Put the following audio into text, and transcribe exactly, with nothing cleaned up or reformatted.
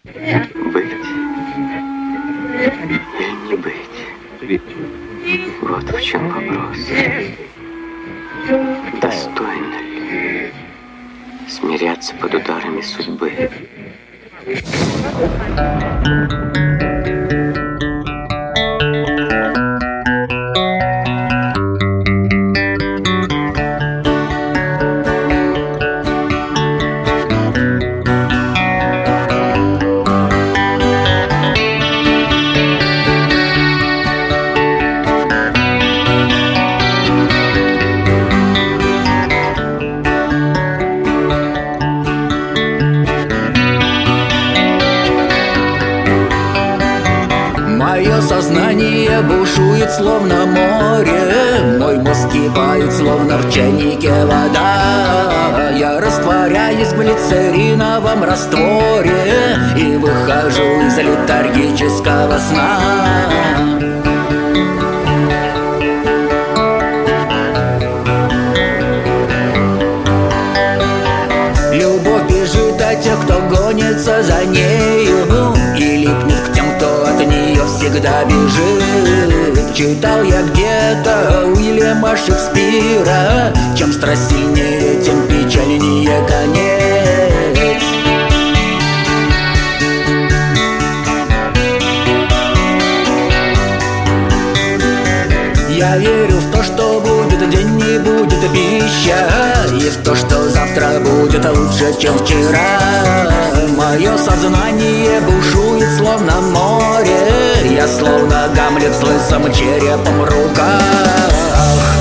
Быть или не быть? Вот в чем вопрос. Достойно ли смиряться под ударами судьбы? Мое сознание бушует, словно море. Мой мозг кипает, словно в чайнике вода. Я растворяюсь в глицериновом растворе и выхожу из летаргического сна. Любовь бежит от тех, кто гонится за нею, и липнет к тем, кто от нее всегда бежит. Читал я где-то Уильяма Шекспира: чем страсть сильнее, тем печальнее конец. Я верю в то, что будет день и будет пища, и в то, что завтра будет лучше, чем вчера. Мое сознание бушует, словно море. Я словно Гамлет с лысым черепом в руках.